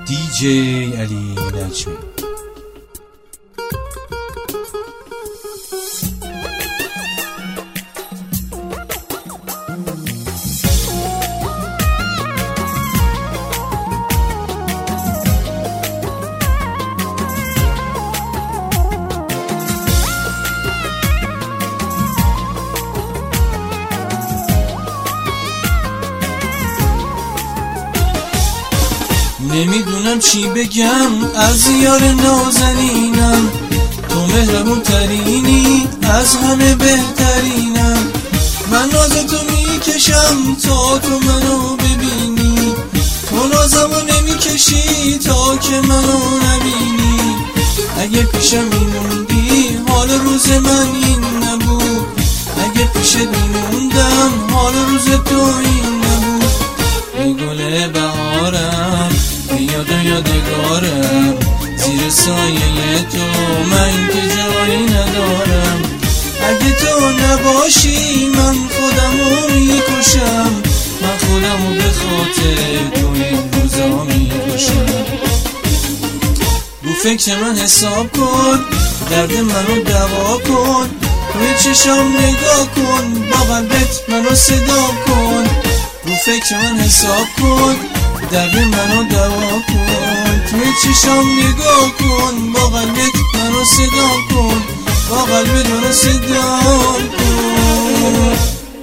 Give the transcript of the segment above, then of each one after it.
دیجی علی نجمی. نمیدونم چی بگم از یار نازنینم، تو مهربون ترینی از همه بهترینم. من ناز تو میکشم تا تو منو ببینی، تو نازمو نمیکشی تا که منو نبینی. اگه پیشم میموندی حال روز من این نبود، اگه پیشت میموندم حال روز تو این نبود. ای گل بهارم یاد و یادگارم، زیر سایه تو من که جایی ندارم. اگه تو نباشی من خودمو میکشم، من خودمو به خاطر تو این روزا میکشم. رو فکر من حساب کن، درد منو دوا کن، روی چشام نگاه کن، با قلبت منو صدا کن. رو فکر من حساب کن، درد منو دوا کن، توی چشام نگاه کن، با قلبت منو صدا کن، با قلبت منو صدا کن.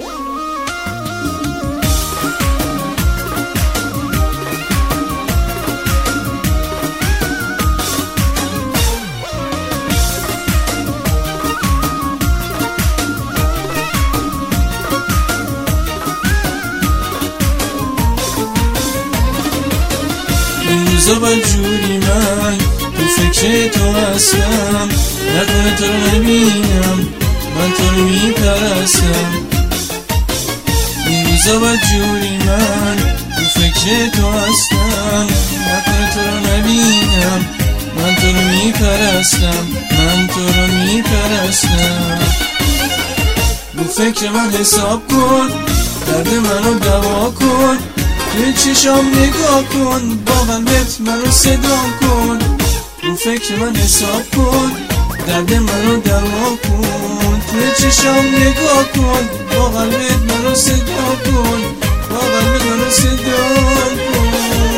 روزا بدجوری من تو فکر تو هستم، نکنه تو رو نبینم من تو رو میپرستم. این روزا بدجوری من تو فکر تو هستم، نکنه تو رو نبینم من تو رو میپرستم، من تو رو میپرستم. رو فکر من حساب کن، درد منو دوا کن، توی چشام نگاه کن، با قلبت منو صدا کن. رو فکر من حساب کن، درد منو دوا کن، توی چشام نگاه کن، با قلبت منو صدا کن، با قلبت منو صدا کن.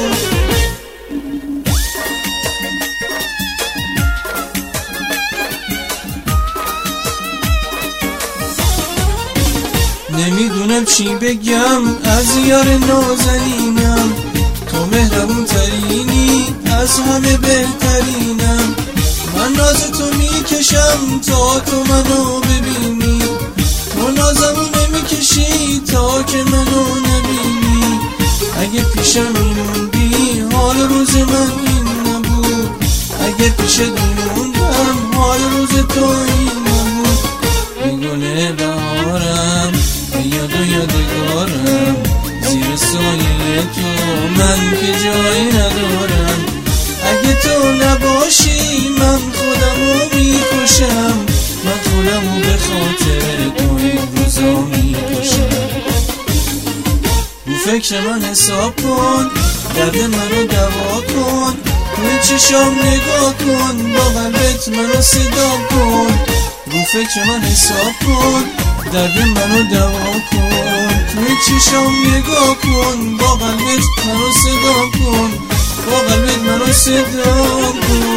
نمیدونم چی بگم از یار نازنینم، تو مهربون ترینی از همه بهترینم. من ناز تو میکشم تا تو منو ببینی، تو نازمو نمیکشی تا که منو نبینی. اگه پیشم میموندی حال روز من این نبود، اگه پیشت میموندم حال روز تو این نبود. ای گل بهارم یاد و یادگارم، زیر سایه تو من که جایی ندارم. اگه تو نباشی من خودمو میکشم، من خودمو به خاطر تو این روزا میکشم. رو فکر من حساب کن، درد منو دوا کن، توی چشام نگاه کن، با قلبت منو صدا کن. رو فکر من حساب کن، درد منو دوا کن، توی چشام نگاه کن، با قلبت منو صدا کن، با قلبت منو صدا کن.